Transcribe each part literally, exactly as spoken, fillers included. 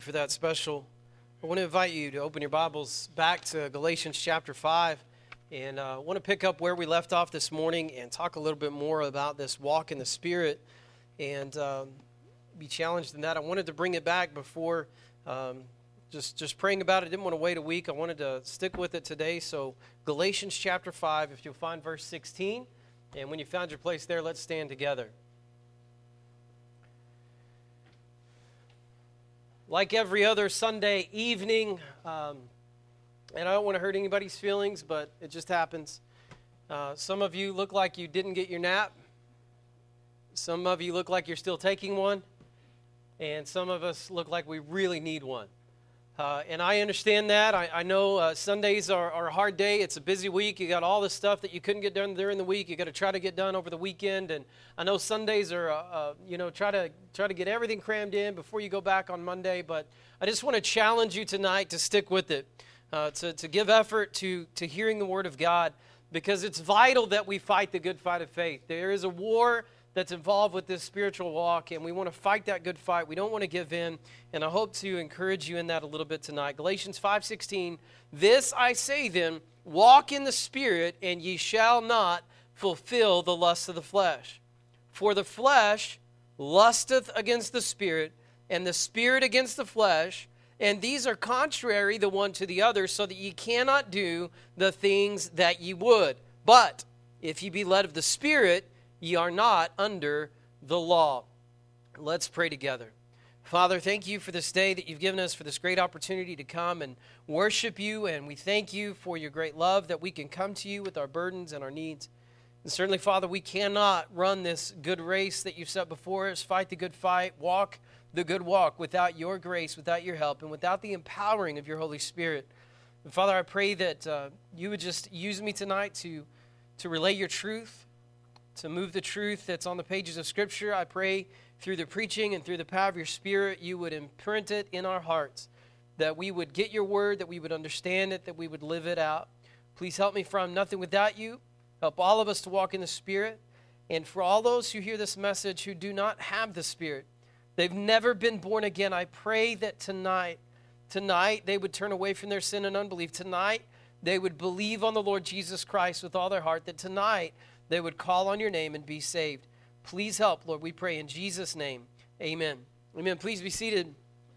For that special, I want to invite you to open your Bibles back to Galatians chapter five, and I uh, want to pick up where we left off this morning and talk a little bit more about this walk in the Spirit and um, be challenged in that. I wanted to bring it back before um, just, just praying about it. I didn't want to wait a week. I wanted to stick with it today. So Galatians chapter five, if you'll find verse sixteen, and when you found your place there, let's stand together. Like every other Sunday evening, um, and I don't want to hurt anybody's feelings, but it just happens. Uh, some of you look like you didn't get your nap. Some of you look like you're still taking one. And some of us look like we really need one. Uh, and I understand that. I, I know uh, Sundays are, are a hard day. It's a busy week. You got all the stuff that you couldn't get done during the week. You got to try to get done over the weekend. And I know Sundays are, uh, uh, you know, try to try to get everything crammed in before you go back on Monday. But I just want to challenge you tonight to stick with it, uh, to to give effort to to hearing the Word of God, because it's vital that we fight the good fight of faith. There is a war that's involved with this spiritual walk, and we want to fight that good fight. We don't want to give in, and I hope to encourage you in that a little bit tonight. Galatians five sixteen, this I say then, walk in the Spirit, and ye shall not fulfill the lust of the flesh. For the flesh lusteth against the Spirit, and the Spirit against the flesh, and these are contrary the one to the other, so that ye cannot do the things that ye would. But if ye be led of the Spirit, ye are not under the law. Let's pray together. Father, thank you for this day that you've given us, for this great opportunity to come and worship you, and we thank you for your great love that we can come to you with our burdens and our needs. And certainly, Father, we cannot run this good race that you've set before us, fight the good fight, walk the good walk without your grace, without your help, and without the empowering of your Holy Spirit. And Father, I pray that uh, you would just use me tonight to, to relay your truth, to move the truth that's on the pages of Scripture. I pray through the preaching and through the power of your Spirit, you would imprint it in our hearts, that we would get your word, that we would understand it, that we would live it out. Please help me from nothing without you. Help all of us to walk in the Spirit. And for all those who hear this message who do not have the Spirit, they've never been born again, I pray that tonight, tonight they would turn away from their sin and unbelief. Tonight, they would believe on the Lord Jesus Christ with all their heart, that tonight, they would call on your name and be saved. Please help, Lord, we pray in Jesus' name. Amen. Amen. Please be seated.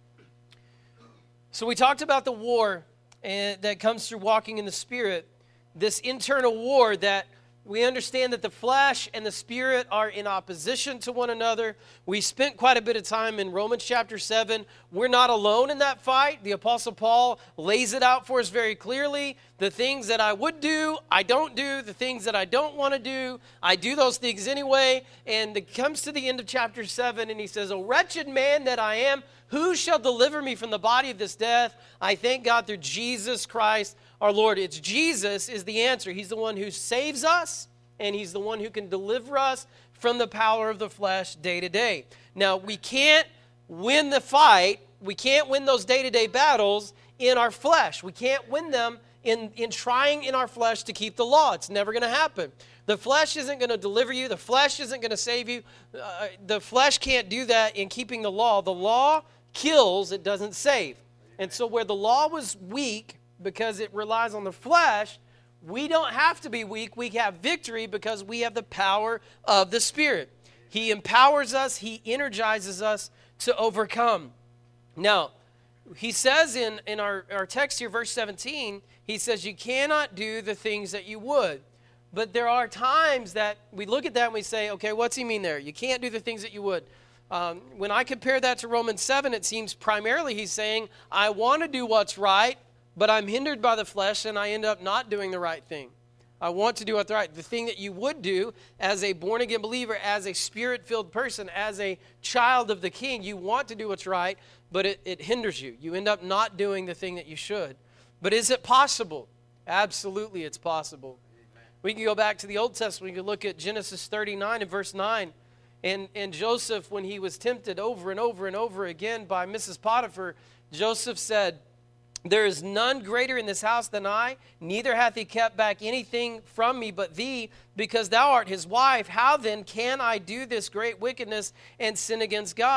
So we talked about the war and that comes through walking in the Spirit, this internal war that we understand that the flesh and the Spirit are in opposition to one another. We spent quite a bit of time in Romans chapter seven. We're not alone in that fight. The Apostle Paul lays it out for us very clearly. The things that I would do, I don't do. The things that I don't want to do, I do those things anyway. And it comes to the end of chapter seven, and he says, "O wretched man that I am, who shall deliver me from the body of this death? I thank God through Jesus Christ our Lord." It's Jesus is the answer. He's the one who saves us, and he's the one who can deliver us from the power of the flesh day to day. Now, we can't win the fight. We can't win those day-to-day battles in our flesh. We can't win them in, in trying in our flesh to keep the law. It's never going to happen. The flesh isn't going to deliver you. The flesh isn't going to save you. Uh, the flesh can't do that in keeping the law. The law kills, it doesn't save. And so where the law was weak because it relies on the flesh, we don't have to be weak. We have victory because we have the power of the Spirit. He empowers us. He energizes us to overcome. Now, he says in, in our, our text here, verse seventeen, he says, you cannot do the things that you would. But there are times that we look at that and we say, okay, what's he mean there? You can't do the things that you would. Um, when I compare that to Romans seven, it seems primarily he's saying, I want to do what's right, but I'm hindered by the flesh and I end up not doing the right thing. I want to do what's right. The thing that you would do as a born-again believer, as a Spirit-filled person, as a child of the King, you want to do what's right, but it, it hinders you. You end up not doing the thing that you should. But is it possible? Absolutely, it's possible. Amen. We can go back to the Old Testament. We can look at Genesis thirty-nine and verse nine. And, and Joseph, when he was tempted over and over and over again by Missus Potiphar, Joseph said, there is none greater in this house than I, neither hath he kept back anything from me but thee, because thou art his wife. How then can I do this great wickedness and sin against God?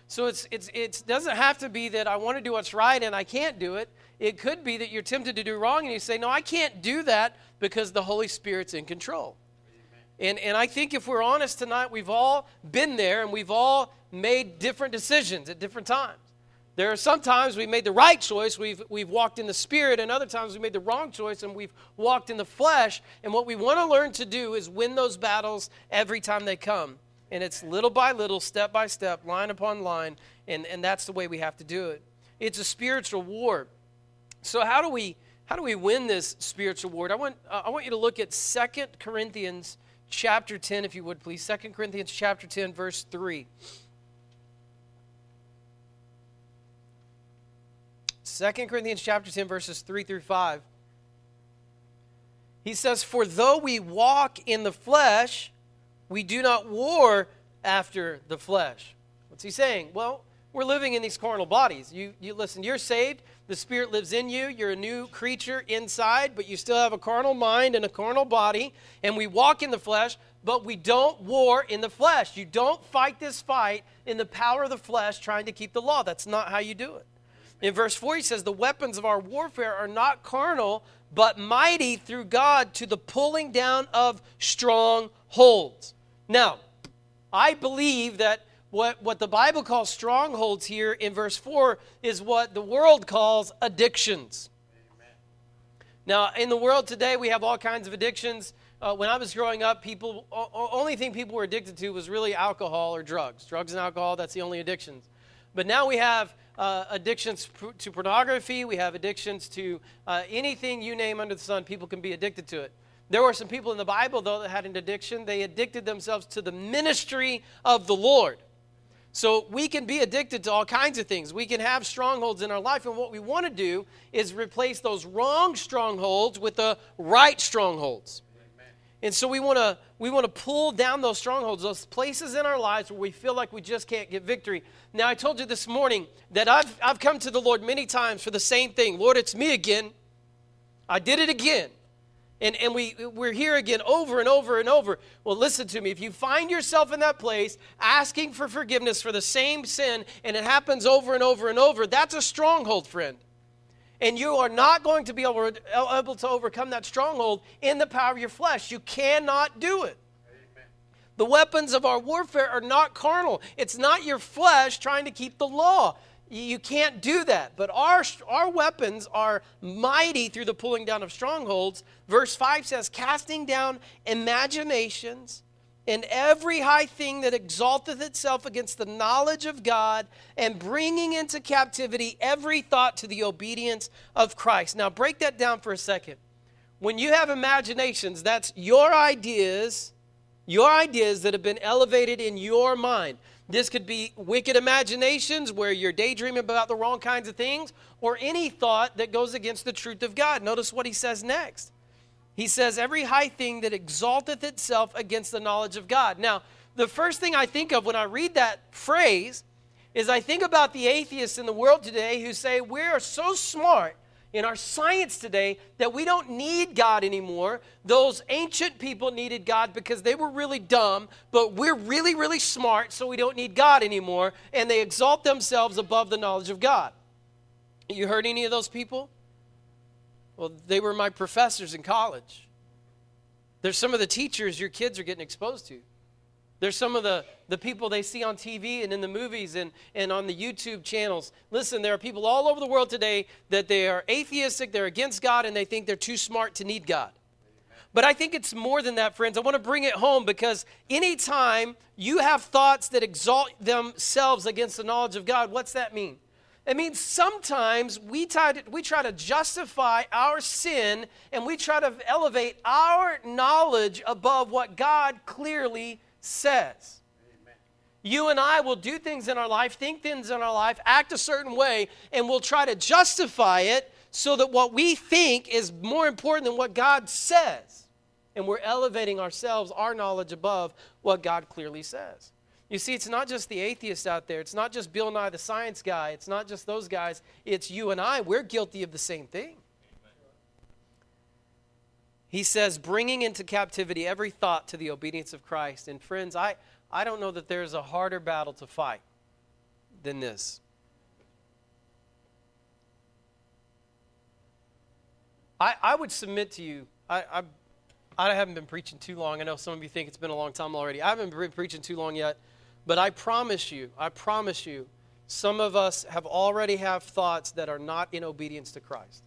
So it's it's it doesn't have to be that I want to do what's right and I can't do it. It could be that you're tempted to do wrong and you say, no, I can't do that because the Holy Spirit's in control. And and I think if we're honest tonight, we've all been there and we've all made different decisions at different times. There are some times we made the right choice, we've we've walked in the Spirit, and other times we made the wrong choice and we've walked in the flesh. And what we want to learn to do is win those battles every time they come. And it's little by little, step by step, line upon line, and, and that's the way we have to do it. It's a spiritual war. So how do we how do we win this spiritual war? I want uh, I want you to look at Second Corinthians chapter ten, if you would, please. Second Corinthians chapter ten, verse three. Second Corinthians chapter ten, verses three through five. He says, "For though we walk in the flesh, we do not war after the flesh." What's he saying? Well, we're living in these carnal bodies. You, you listen, you're saved. The Spirit lives in you. You're a new creature inside, but you still have a carnal mind and a carnal body. And we walk in the flesh, but we don't war in the flesh. You don't fight this fight in the power of the flesh trying to keep the law. That's not how you do it. In verse four, he says, "The weapons of our warfare are not carnal, but mighty through God to the pulling down of strongholds." Now, I believe that what, what the Bible calls strongholds here in verse four is what the world calls addictions. Amen. Now, in the world today, we have all kinds of addictions. Uh, when I was growing up, people o- only thing people were addicted to was really alcohol or drugs. Drugs and alcohol, that's the only addictions. But now we have uh, addictions to pornography. We have addictions to uh, anything you name under the sun. People can be addicted to it. There were some people in the Bible, though, that had an addiction. They addicted themselves to the ministry of the Lord. So we can be addicted to all kinds of things. We can have strongholds in our life, and what we want to do is replace those wrong strongholds with the right strongholds. Amen. And so we want to we want to pull down those strongholds, those places in our lives where we feel like we just can't get victory. Now, I told you this morning that I've I've come to the Lord many times for the same thing. Lord, it's me again. I did it again. And and we, we're here again over and over and over. Well, listen to me. If you find yourself in that place asking for forgiveness for the same sin and it happens over and over and over, that's a stronghold, friend. And you are not going to be able, able to overcome that stronghold in the power of your flesh. You cannot do it. Amen. The weapons of our warfare are not carnal. It's not your flesh trying to keep the law. You can't do that. But our, our weapons are mighty through the pulling down of strongholds. Verse five says, "Casting down imaginations and every high thing that exalteth itself against the knowledge of God, and bringing into captivity every thought to the obedience of Christ." Now break that down for a second. When you have imaginations, that's your ideas, your ideas that have been elevated in your mind. This could be wicked imaginations where you're daydreaming about the wrong kinds of things, or any thought that goes against the truth of God. Notice what he says next. He says, "Every high thing that exalteth itself against the knowledge of God." Now, the first thing I think of when I read that phrase is I think about the atheists in the world today who say we are so smart in our science today that we don't need God anymore. Those ancient people needed God because they were really dumb, but we're really, really smart, so we don't need God anymore, and they exalt themselves above the knowledge of God. You heard any of those people? Well, they were my professors in college. There's some of the teachers your kids are getting exposed to. There's some of the, the people they see on T V and in the movies and, and on the YouTube channels. Listen, there are people all over the world today that they are atheistic, they're against God, and they think they're too smart to need God. But I think it's more than that, friends. I want to bring it home because anytime you have thoughts that exalt themselves against the knowledge of God, what's that mean? It means sometimes we try to, we try to justify our sin and we try to elevate our knowledge above what God clearly says. Amen. You and I will do things in our life, think things in our life, act a certain way, and we'll try to justify it so that what we think is more important than what God says. And we're elevating ourselves, our knowledge above what God clearly says. You see, it's not just the atheists out there. It's not just Bill Nye the Science Guy. It's not just those guys. It's you and I. We're guilty of the same thing. Amen. He says, bringing into captivity every thought to the obedience of Christ. And friends, I, I don't know that there's a harder battle to fight than this. I, I would submit to you, I, I I haven't been preaching too long. I know some of you think it's been a long time already. I haven't been preaching too long yet, but I promise you, I promise you, some of us have already have thoughts that are not in obedience to Christ.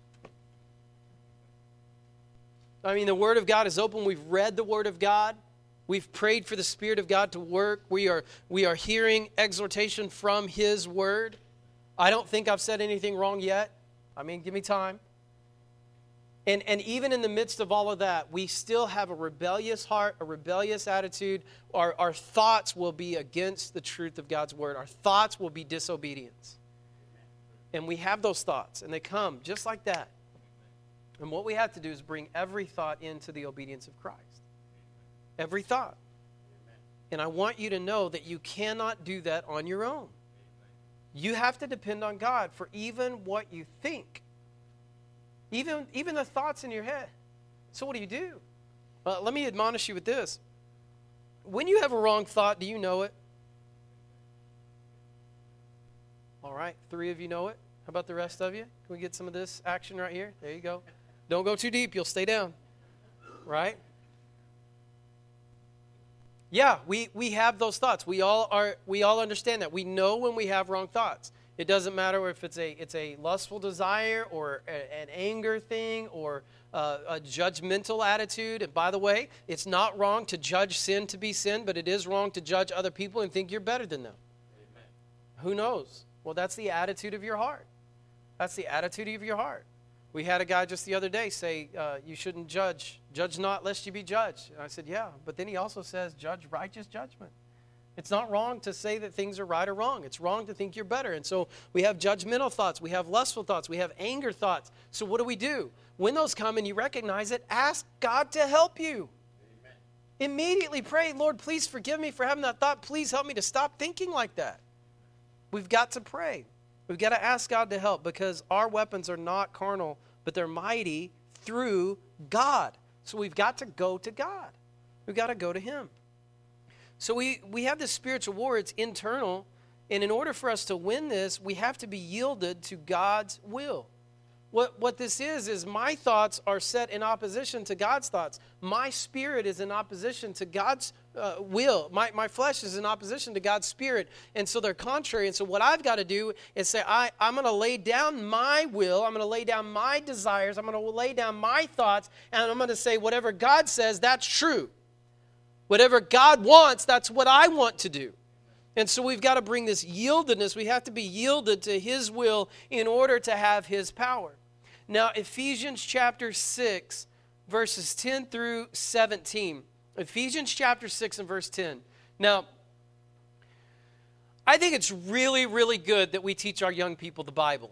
I mean, the Word of God is open. We've read the Word of God. We've prayed for the Spirit of God to work. We are, we are hearing exhortation from His Word. I don't think I've said anything wrong yet. I mean, give me time. And, and even in the midst of all of that, we still have a rebellious heart, a rebellious attitude. Our, our thoughts will be against the truth of God's Word. Our thoughts will be disobedience. And we have those thoughts, and they come just like that. And what we have to do is bring every thought into the obedience of Christ. Every thought. And I want you to know that you cannot do that on your own. You have to depend on God for even what you think. Even, even the thoughts in your head. So what do you do? Uh, let me admonish you with this. When you have a wrong thought, do you know it? All right, three of you know it. How about the rest of you? Can we get some of this action right here? There you go. Don't go too deep. You'll stay down. Right? Yeah, we, we have those thoughts. We all are. We all understand that. We know when we have wrong thoughts. It doesn't matter if it's a it's a lustful desire or a, an anger thing or uh, a judgmental attitude. And by the way, it's not wrong to judge sin to be sin, but it is wrong to judge other people and think you're better than them. Amen. Who knows? Well, that's the attitude of your heart. That's the attitude of your heart. We had a guy just the other day say, uh, you shouldn't judge. Judge not lest you be judged. And I said, yeah, but then he also says, judge righteous judgment. It's not wrong to say that things are right or wrong. It's wrong to think you're better. And so we have judgmental thoughts. We have lustful thoughts. We have anger thoughts. So what do we do? When those come and you recognize it, ask God to help you. Amen. Immediately pray, Lord, please forgive me for having that thought. Please help me to stop thinking like that. We've got to pray. We've got to ask God to help because our weapons are not carnal, but they're mighty through God. So we've got to go to God. We've got to go to Him. So we, we have this spiritual war. It's internal. And in order for us to win this, we have to be yielded to God's will. What, what this is, is my thoughts are set in opposition to God's thoughts. My spirit is in opposition to God's uh, will. My, my flesh is in opposition to God's spirit. And so they're contrary. And so what I've got to do is say, I, I'm going to lay down my will. I'm going to lay down my desires. I'm going to lay down my thoughts. And I'm going to say, whatever God says, that's true. Whatever God wants, that's what I want to do. And so we've got to bring this yieldedness. We have to be yielded to His will in order to have His power. Now, Ephesians chapter six, verses ten through seventeen. Ephesians chapter six and verse ten. Now, I think it's really, really good that we teach our young people the Bible.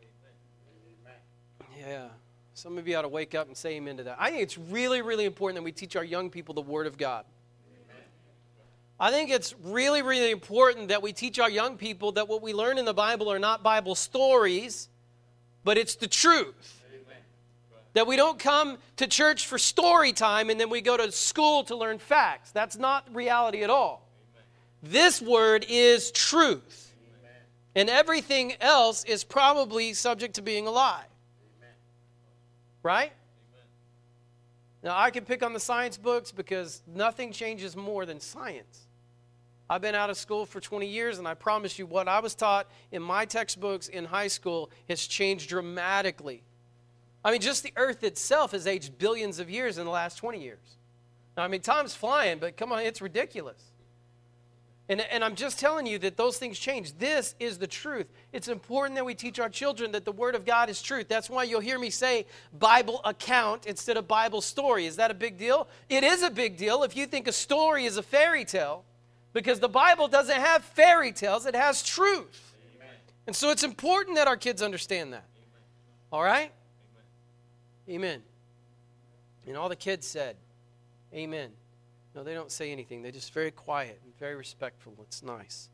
Yeah. Some of you ought to wake up and say amen to that. I think it's really, really important that we teach our young people the Word of God. I think it's really, really important that we teach our young people that what we learn in the Bible are not Bible stories, but it's the truth. Amen. That we don't come to church for story time and then we go to school to learn facts. That's not reality at all. Amen. This word is truth. Amen. And everything else is probably subject to being a lie. Amen. Right? Amen. Now, I can pick on the science books because nothing changes more than science. I've been out of school for twenty years, and I promise you what I was taught in my textbooks in high school has changed dramatically. I mean, just the earth itself has aged billions of years in the last twenty years. Now, I mean, time's flying, but come on, it's ridiculous. And, and I'm just telling you that those things change. This is the truth. It's important that we teach our children that the Word of God is truth. That's why you'll hear me say Bible account instead of Bible story. Is that a big deal? It is a big deal if you think a story is a fairy tale. Because the Bible doesn't have fairy tales, it has truth. Amen. And so it's important that our kids understand that. Amen. All right? Amen. Amen. And all the kids said, amen. No, they don't say anything. They're just very quiet and very respectful. It's nice.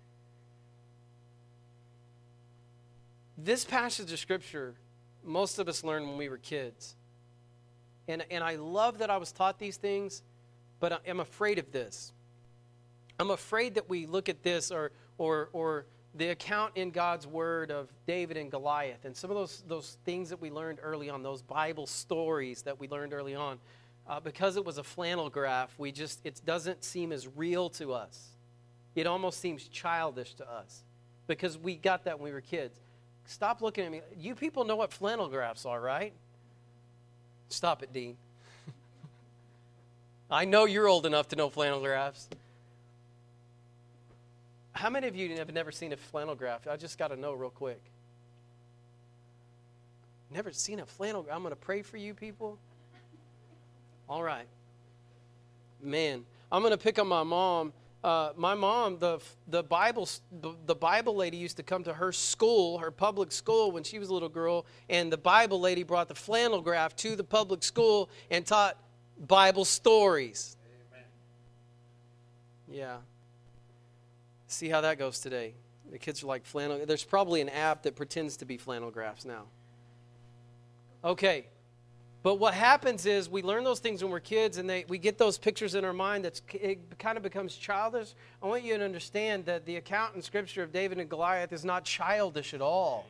This passage of Scripture, most of us learned when we were kids. And, and I love that I was taught these things, but I'm afraid of this. I'm afraid that we look at this or or or the account in God's Word of David and Goliath and some of those, those things that we learned early on, those Bible stories that we learned early on, uh, because it was a flannel graph, we just, it doesn't seem as real to us. It almost seems childish to us because we got that when we were kids. Stop looking at me. You people know what flannel graphs are, right? Stop it, Dean. I know you're old enough to know flannel graphs. How many of you have never seen a flannel graph? I just got to know real quick. Never seen a flannel graph? I'm going to pray for you people. All right. Man, I'm going to pick on my mom. Uh, my mom, the the Bible the, the Bible lady used to come to her school, her public school, when she was a little girl, and the Bible lady brought the flannel graph to the public school and taught Bible stories. Amen. Yeah. See how that goes today. The kids are like flannel. There's probably an app that pretends to be flannel graphs now. Okay. But what happens is we learn those things when we're kids and they, we get those pictures in our mind that it kind of becomes childish. I want you to understand that the account in Scripture of David and Goliath is not childish at all.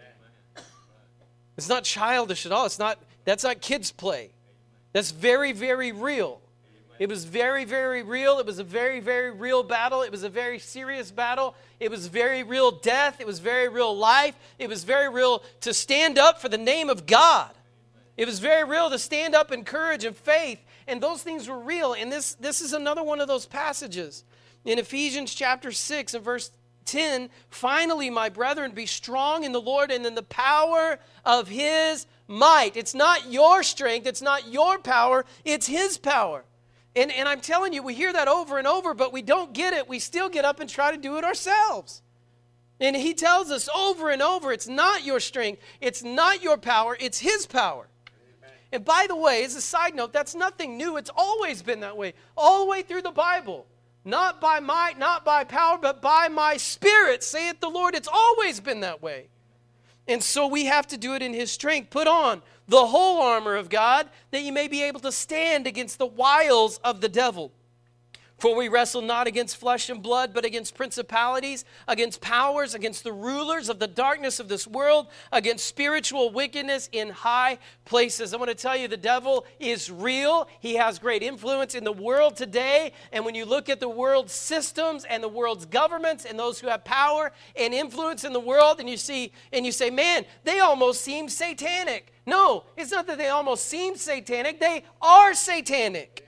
It's not childish at all. It's not, that's not kids' play. That's very, very real. It was very, very real. It was a very, very real battle. It was a very serious battle. It was very real death. It was very real life. It was very real to stand up for the name of God. It was very real to stand up in courage and faith, and those things were real. And this, this is another one of those passages. In Ephesians chapter six and verse ten, finally, my brethren, be strong in the Lord and in the power of His might. It's not your strength, it's not your power, it's His power. And, and I'm telling you, we hear that over and over, but we don't get it. We still get up and try to do it ourselves. And He tells us over and over, it's not your strength, it's not your power, it's His power. And by the way, as a side note, that's nothing new. It's always been that way, all the way through the Bible. Not by might, not by power, but by my Spirit, saith the Lord. It's always been that way. And so we have to do it in His strength. Put on the whole armor of God, that you may be able to stand against the wiles of the devil. For we wrestle not against flesh and blood, but against principalities, against powers, against the rulers of the darkness of this world, against spiritual wickedness in high places. I want to tell you, the devil is real. He has great influence in the world today. And when you look at the world's systems and the world's governments and those who have power and influence in the world, and you see, and you say, man, they almost seem satanic. No, it's not that they almost seem satanic. They are satanic.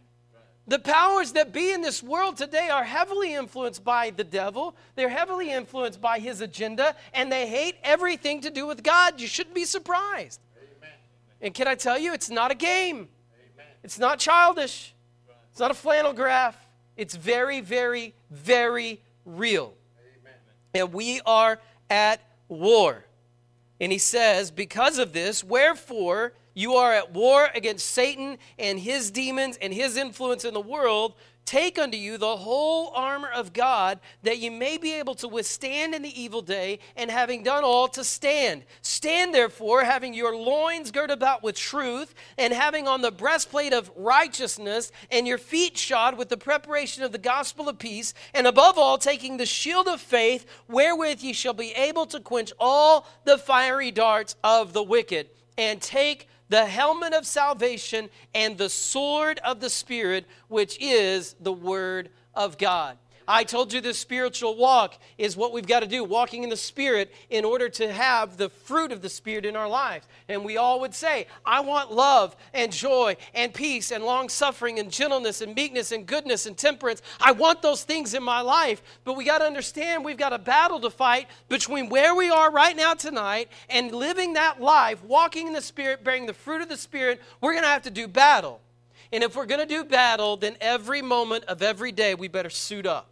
The powers that be in this world today are heavily influenced by the devil. They're heavily influenced by his agenda, and they hate everything to do with God. You shouldn't be surprised. Amen. And can I tell you, it's not a game. Amen. It's not childish. It's not a flannel graph. It's very, very, very real. Amen. And we are at war. And he says, because of this, wherefore you are at war against Satan and his demons and his influence in the world. Take unto you the whole armor of God, that you may be able to withstand in the evil day, and having done all, to stand. Stand therefore, having your loins girt about with truth, and having on the breastplate of righteousness, and your feet shod with the preparation of the gospel of peace, and above all, taking the shield of faith, wherewith ye shall be able to quench all the fiery darts of the wicked, and take the helmet of salvation and the sword of the Spirit, which is the Word of God. I told you this spiritual walk is what we've got to do, walking in the Spirit in order to have the fruit of the Spirit in our lives. And we all would say, I want love and joy and peace and long-suffering and gentleness and meekness and goodness and temperance. I want those things in my life. But we got to understand we've got a battle to fight between where we are right now tonight and living that life, walking in the Spirit, bearing the fruit of the Spirit. We're going to have to do battle. And if we're going to do battle, then every moment of every day we better suit up.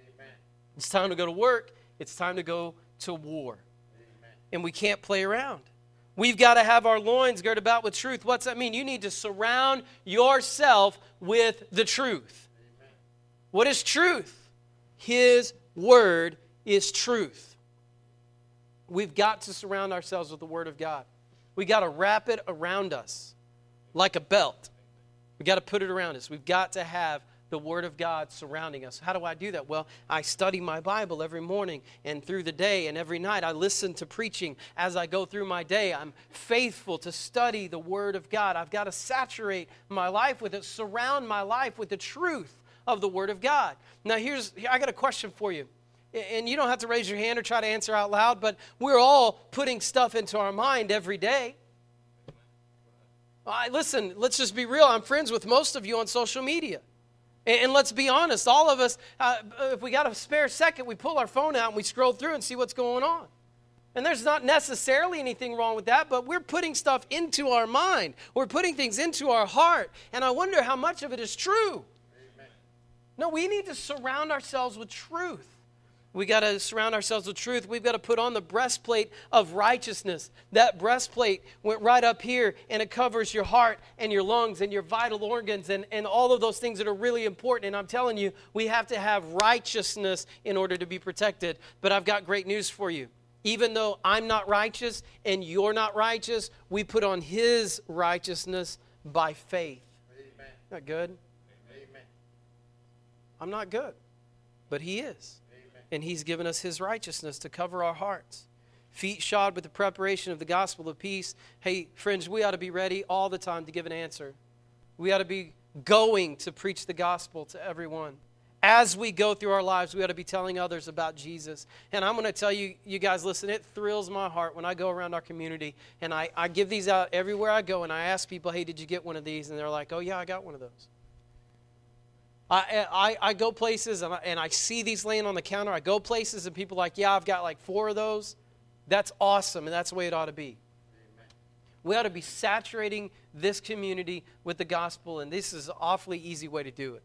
It's time to go to work. It's time to go to war. Amen. And we can't play around. We've got to have our loins girt about with truth. What's that mean? You need to surround yourself with the truth. Amen. What is truth? His word is truth. We've got to surround ourselves with the word of God. We've got to wrap it around us like a belt. We've got to put it around us. We've got to have the Word of God surrounding us. How do I do that? Well, I study my Bible every morning and through the day, and every night I listen to preaching as I go through my day. I'm faithful to study the Word of God. I've got to saturate my life with it, surround my life with the truth of the Word of God. Now, here's I got a question for you. And you don't have to raise your hand or try to answer out loud, but we're all putting stuff into our mind every day. I, listen, let's just be real. I'm friends with most of you on social media. And let's be honest, all of us, uh, if we got a spare second, we pull our phone out and we scroll through and see what's going on. And there's not necessarily anything wrong with that, but we're putting stuff into our mind. We're putting things into our heart. And I wonder how much of it is true. Amen. No, we need to surround ourselves with truth. We got to surround ourselves with truth. We've got to put on the breastplate of righteousness. That breastplate went right up here, and it covers your heart and your lungs and your vital organs and, and all of those things that are really important. And I'm telling you, we have to have righteousness in order to be protected. But I've got great news for you. Even though I'm not righteous and you're not righteous, we put on His righteousness by faith. Amen. Not good? Amen. I'm not good, but He is. And He's given us His righteousness to cover our hearts. Feet shod with the preparation of the gospel of peace. Hey, friends, we ought to be ready all the time to give an answer. We ought to be going to preach the gospel to everyone. As we go through our lives, we ought to be telling others about Jesus. And I'm going to tell you, you guys, listen, it thrills my heart when I go around our community. And I, I give these out everywhere I go. And I ask people, hey, did you get one of these? And they're like, oh, yeah, I got one of those. I, I, I go places and I, and I see these laying on the counter. I go places and people are like, yeah, I've got like four of those. That's awesome, and that's the way it ought to be. Amen. We ought to be saturating this community with the gospel, and this is an awfully easy way to do it.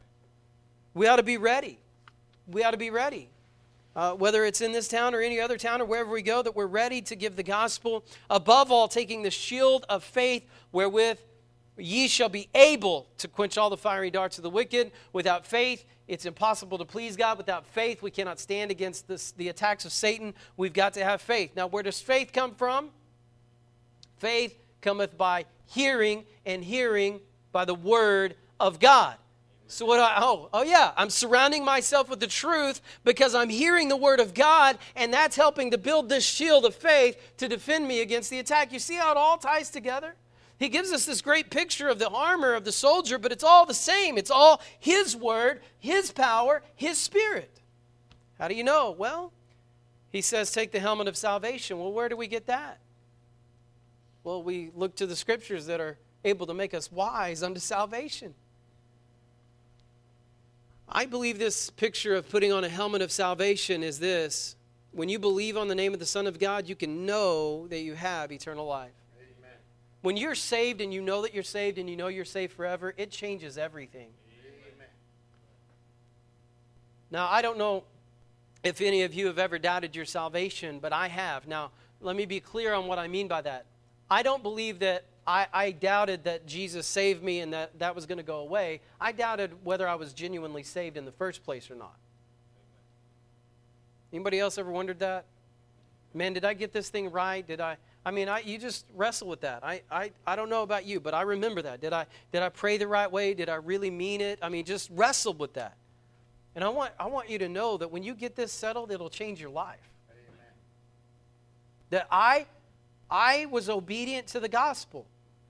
We ought to be ready. We ought to be ready. Uh, whether it's in this town or any other town or wherever we go, that we're ready to give the gospel. Above all, taking the shield of faith wherewith ye shall be able to quench all the fiery darts of the wicked. Without faith, it's impossible to please God. Without faith, we cannot stand against this, the attacks of Satan. We've got to have faith. Now, where does faith come from? Faith cometh by hearing, and hearing by the word of God. So what do I, oh, oh yeah, I'm surrounding myself with the truth because I'm hearing the word of God, and that's helping to build this shield of faith to defend me against the attack. You see how it all ties together? He gives us this great picture of the armor of the soldier, but it's all the same. It's all His word, His power, His Spirit. How do you know? Well, He says take the helmet of salvation. Well, where do we get that? Well, we look to the Scriptures that are able to make us wise unto salvation. I believe this picture of putting on a helmet of salvation is this. When you believe on the name of the Son of God, you can know that you have eternal life. When you're saved and you know that you're saved and you know you're saved forever, it changes everything. Amen. Now, I don't know if any of you have ever doubted your salvation, but I have. Now, let me be clear on what I mean by that. I don't believe that I, I doubted that Jesus saved me and that that was going to go away. I doubted whether I was genuinely saved in the first place or not. Anybody else ever wondered that? Man, did I get this thing right? Did I... I mean, I, you just wrestle with that. I, I, I don't know about you, but I remember that. Did I, did I pray the right way? Did I really mean it? I mean, just wrestle with that. And I want, I want you to know that when you get this settled, it'll change your life. Amen. That I, I was obedient to the gospel.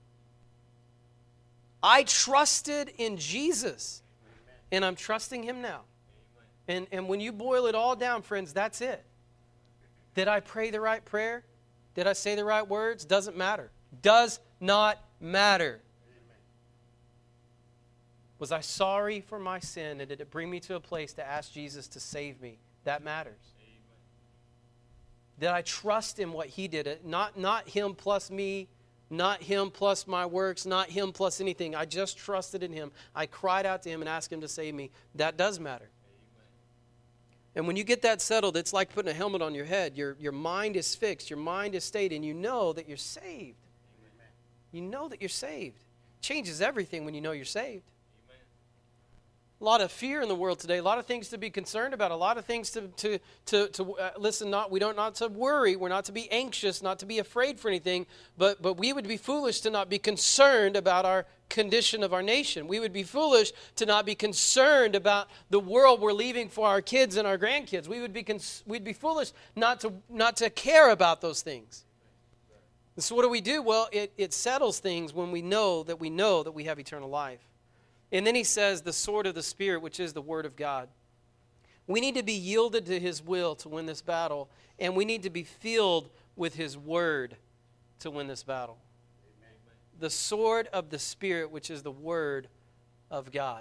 I trusted in Jesus, Amen. And I'm trusting Him now. And, and when you boil it all down, friends, that's it. Did I pray the right prayer? Did I say the right words? Doesn't matter. Does not matter. Amen. Was I sorry for my sin, and did it bring me to a place to ask Jesus to save me? That matters. Amen. Did I trust in what He did? Not, not Him plus me, not Him plus my works, not Him plus anything. I just trusted in Him. I cried out to Him and asked Him to save me. That does matter. And when you get that settled, it's like putting a helmet on your head. Your, your mind is fixed. Your mind is stayed, and you know that you're saved. Amen. You know that you're saved. It changes everything when you know you're saved. Amen. A lot of fear in the world today, a lot of things to be concerned about, a lot of things to, to, to, to uh, listen, not, we don't not to worry, we're not to be anxious, not to be afraid for anything, but, but we would be foolish to not be concerned about our condition of our nation. We would be foolish to not be concerned about the world we're leaving for our kids and our grandkids. We would be, cons- we'd be foolish not to, not to care about those things. And so what do we do? Well, it, it settles things when we know that we know that we have eternal life. And then he says, the sword of the Spirit, which is the Word of God. We need to be yielded to His will to win this battle, and we need to be filled with His Word to win this battle. Amen. The sword of the Spirit, which is the Word of God.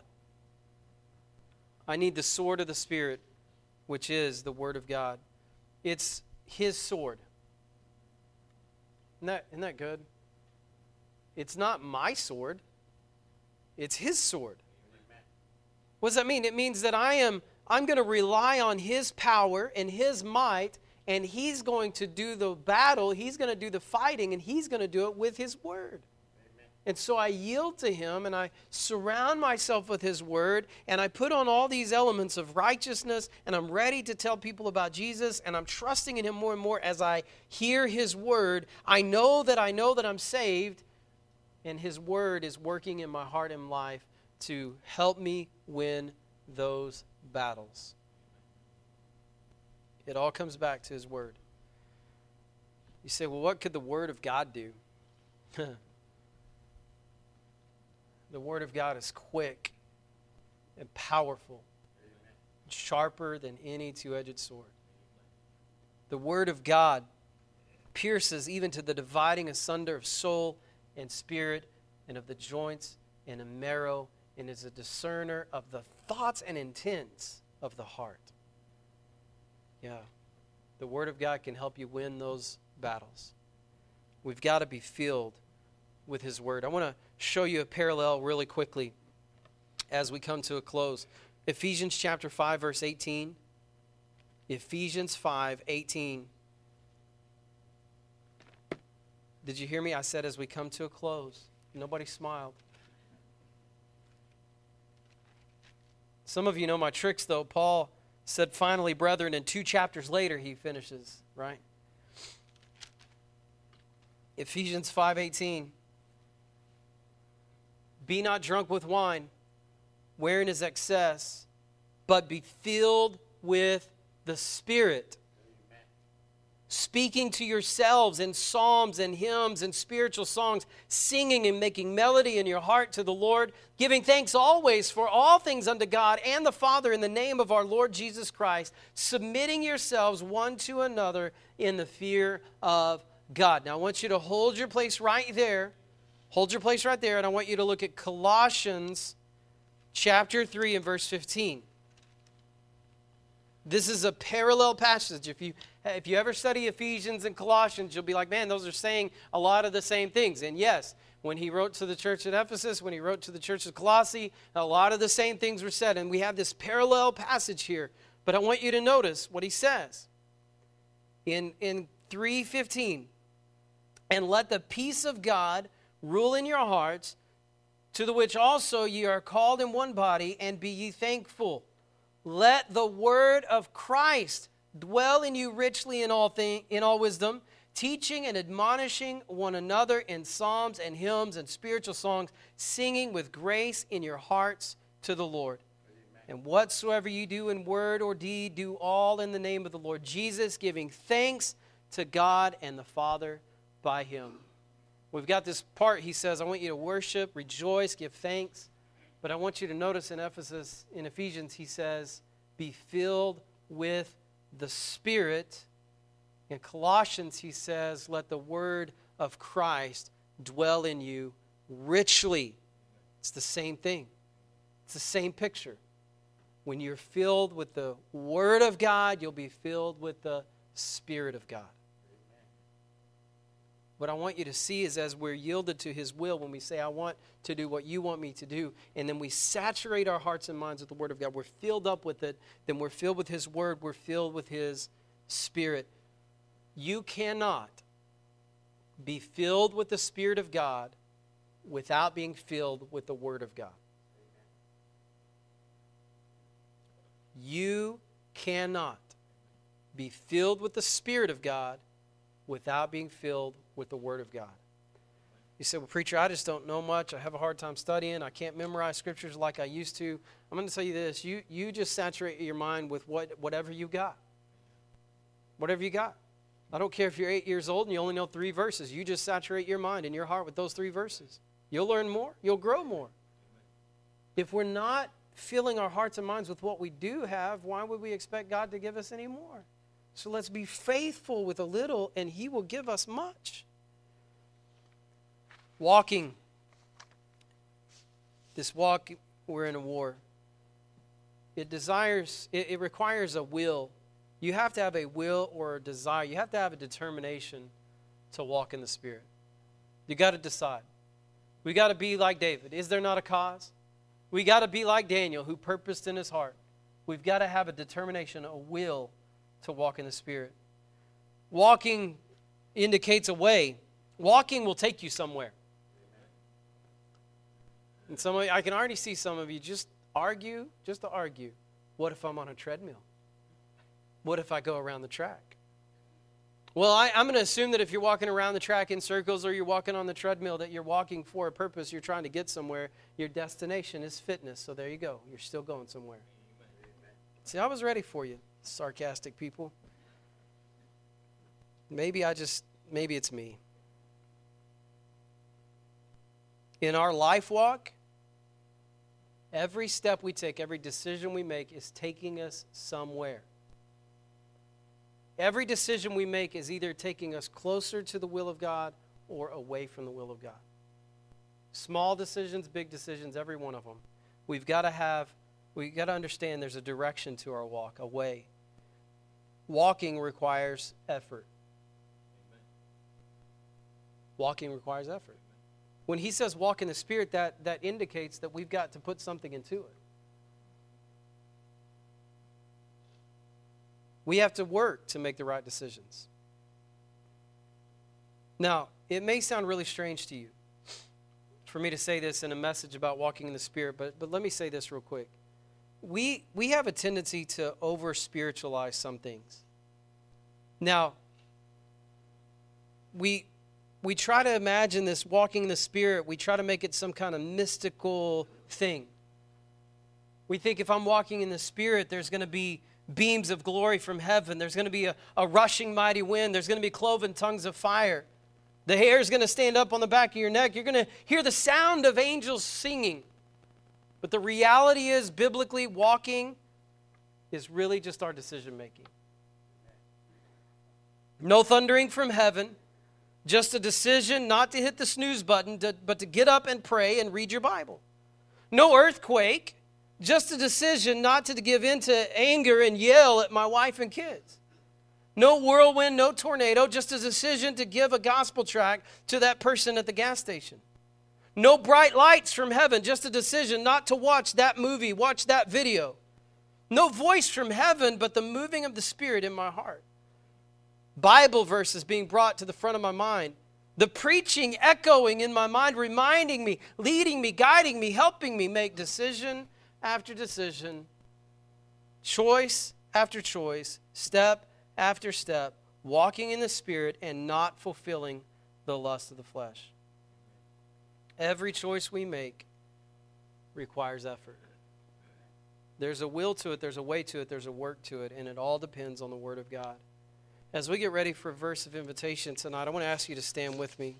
I need the sword of the Spirit, which is the Word of God. It's His sword. Isn't that, isn't that good? It's not my sword. It's His sword. What does that mean? It means that I am, I'm going to rely on His power and His might, and He's going to do the battle, He's going to do the fighting, and He's going to do it with His Word. Amen. And so I yield to Him, and I surround myself with His Word, and I put on all these elements of righteousness, and I'm ready to tell people about Jesus, and I'm trusting in Him more and more as I hear His Word. I know that I know that I'm saved, and His Word is working in my heart and life to help me win those battles. It all comes back to His Word. You say, well, what could the Word of God do? The Word of God is quick and powerful, sharper than any two-edged sword. The Word of God pierces even to the dividing asunder of soul and spirit, and of the joints and the marrow, and is a discerner of the thoughts and intents of the heart. Yeah, the Word of God can help you win those battles. We've got to be filled with His Word. I want to show you a parallel really quickly as we come to a close. Ephesians chapter five, verse eighteen. Ephesians five, eighteen. Did you hear me? I said as we come to a close. Nobody smiled. Some of you know my tricks, though. Paul said, finally, brethren, and two chapters later he finishes, right? Ephesians five eighteen. Be not drunk with wine, wherein is excess, but be filled with the Spirit, speaking to yourselves in psalms and hymns and spiritual songs, singing and making melody in your heart to the Lord, giving thanks always for all things unto God and the Father in the name of our Lord Jesus Christ, submitting yourselves one to another in the fear of God. Now I want you to hold your place right there. Hold your place right there, and I want you to look at Colossians chapter three and verse fifteen. This is a parallel passage. If you if you ever study Ephesians and Colossians, you'll be like, man, those are saying a lot of the same things. And yes, when he wrote to the church at Ephesus, when he wrote to the church of Colossae, a lot of the same things were said. And we have this parallel passage here. But I want you to notice what he says in, in three fifteen. And let the peace of God rule in your hearts, to the which also ye are called in one body, and be ye thankful. Let the word of Christ dwell in you richly in all thing, in all wisdom, teaching and admonishing one another in psalms and hymns and spiritual songs, singing with grace in your hearts to the Lord. Amen. And whatsoever you do in word or deed, do all in the name of the Lord Jesus, giving thanks to God and the Father by Him. We've got this part, he says, I want you to worship, rejoice, give thanks. But I want you to notice in Ephesus, in Ephesians, he says, be filled with the Spirit. In Colossians, he says, let the word of Christ dwell in you richly. It's the same thing. It's the same picture. When you're filled with the Word of God, you'll be filled with the Spirit of God. What I want you to see is as we're yielded to His will, when we say, I want to do what you want me to do, and then we saturate our hearts and minds with the Word of God, we're filled up with it, then we're filled with His Word, we're filled with His Spirit. You cannot be filled with the Spirit of God without being filled with the Word of God. You cannot be filled with the Spirit of God without being filled with the Word of God. You say, well, preacher, I just don't know much. I have a hard time studying. I can't memorize scriptures like I used to. I'm going to tell you this. You, you just saturate your mind with what, whatever you got. Whatever you got. I don't care if you're eight years old and you only know three verses. You just saturate your mind and your heart with those three verses. You'll learn more. You'll grow more. If we're not filling our hearts and minds with what we do have, why would we expect God to give us any more? So let's be faithful with a little, and He will give us much. Walking. This walk, we're in a war. It desires, it, it requires a will. You have to have a will or a desire. You have to have a determination to walk in the Spirit. You got to decide. We got to be like David. Is there not a cause? We got to be like Daniel, who purposed in his heart. We've got to have a determination, a will to walk in the Spirit. Walking indicates a way. Walking will take you somewhere. And some of you, I can already see some of you just argue, just to argue. What if I'm on a treadmill? What if I go around the track? Well, I, I'm going to assume that if you're walking around the track in circles or you're walking on the treadmill, that you're walking for a purpose, you're trying to get somewhere. Your destination is fitness, so there you go. You're still going somewhere. See, I was ready for you, sarcastic people. Maybe I just, maybe it's me. In our life walk, every step we take, every decision we make is taking us somewhere. Every decision we make is either taking us closer to the will of God or away from the will of God. Small decisions, big decisions, every one of them. We've got to have, we've got to understand there's a direction to our walk, a way. Walking requires effort. Walking requires effort. When he says walk in the Spirit, that, that indicates that we've got to put something into it. We have to work to make the right decisions. Now, it may sound really strange to you for me to say this in a message about walking in the Spirit, but, but let me say this real quick. We, we have a tendency to over-spiritualize some things. Now, we... We try to imagine this walking in the Spirit. We try to make it some kind of mystical thing. We think if I'm walking in the Spirit, there's going to be beams of glory from heaven. There's going to be a, a rushing mighty wind. There's going to be cloven tongues of fire. The hair is going to stand up on the back of your neck. You're going to hear the sound of angels singing. But the reality is, biblically, walking is really just our decision making. No thundering from heaven. Just a decision not to hit the snooze button, to, but to get up and pray and read your Bible. No earthquake, just a decision not to give in to anger and yell at my wife and kids. No whirlwind, no tornado, just a decision to give a gospel tract to that person at the gas station. No bright lights from heaven, just a decision not to watch that movie, watch that video. No voice from heaven, but the moving of the Spirit in my heart. Bible verses being brought to the front of my mind. The preaching echoing in my mind, reminding me, leading me, guiding me, helping me make decision after decision, choice after choice, step after step, walking in the Spirit and not fulfilling the lust of the flesh. Every choice we make requires effort. There's a will to it, there's a way to it, there's a work to it, and it all depends on the Word of God. As we get ready for a verse of invitation tonight, I want to ask you to stand with me.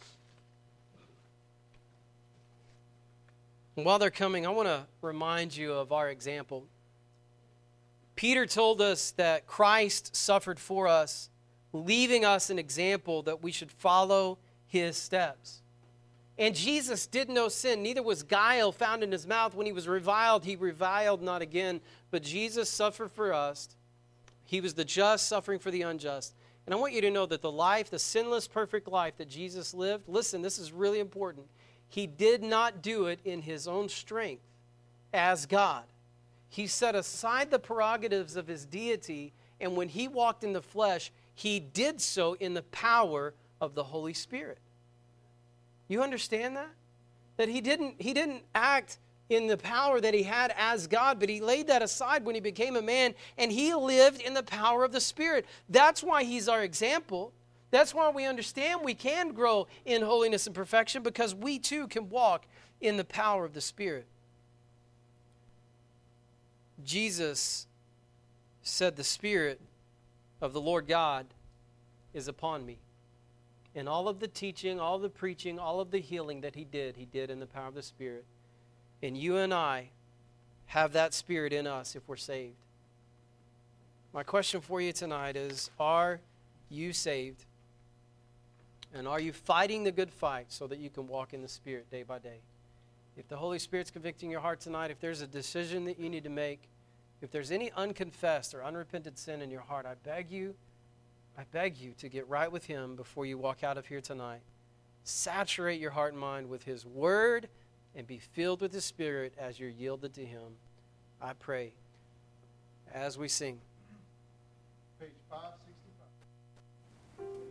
And while they're coming, I want to remind you of our example. Peter told us that Christ suffered for us, leaving us an example that we should follow his steps. And Jesus did no sin, neither was guile found in his mouth. When he was reviled, he reviled not again. But Jesus suffered for us. He was the just suffering for the unjust. And I want you to know that the life, the sinless, perfect life that Jesus lived, listen, this is really important. He did not do it in his own strength as God. He set aside the prerogatives of his deity, and when he walked in the flesh, he did so in the power of the Holy Spirit. You understand that? That he didn't, he didn't act in the power that he had as God, but he laid that aside when he became a man, and he lived in the power of the Spirit. That's why he's our example. That's why we understand we can grow in holiness and perfection, because we too can walk in the power of the Spirit. Jesus said, "The Spirit of the Lord God is upon me." And all of the teaching, all of the preaching, all of the healing that he did, he did in the power of the Spirit. And you and I have that Spirit in us if we're saved. My question for you tonight is, are you saved? And are you fighting the good fight so that you can walk in the Spirit day by day? If the Holy Spirit's convicting your heart tonight, if there's a decision that you need to make, if there's any unconfessed or unrepented sin in your heart, I beg you, I beg you to get right with him before you walk out of here tonight. Saturate your heart and mind with his word and be filled with his Spirit as you're yielded to him. I pray as we sing. Page five sixty-five.